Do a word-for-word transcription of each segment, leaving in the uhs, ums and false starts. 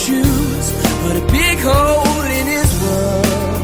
shoes, but a big hole in his world.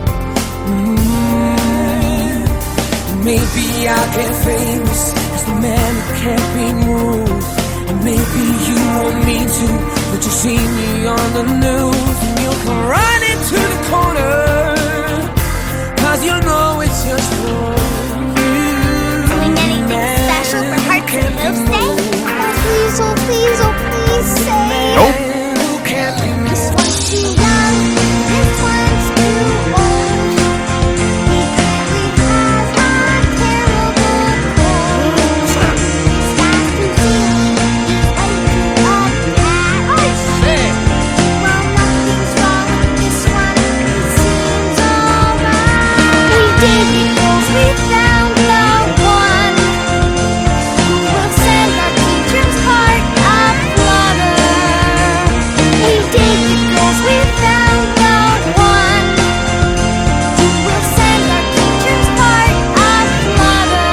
mm. Maybe I'll get famous as the man who can't be moved. And maybe you want me to, but you see me on the news, and you'll come running to the corner, cause you know it's just for you. Doing anything special for Hearts and Moves Day? Please, oh please, oh please say. Nope. This one's too young, this one's too old. He clearly has a terrible cold. This guy's too silly, he's way too uptight. Oh shit! Well, nothing's wrong with this one, he seems alright. We did because we found the one who will send our teacher's heart a flutter. We did because we found the one who will send our teacher's heart a flutter.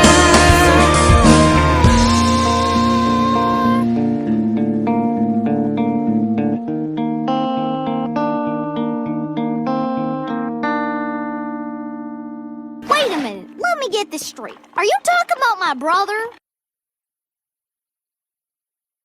Wait a minute, let me get this straight. Are you talking about my brother?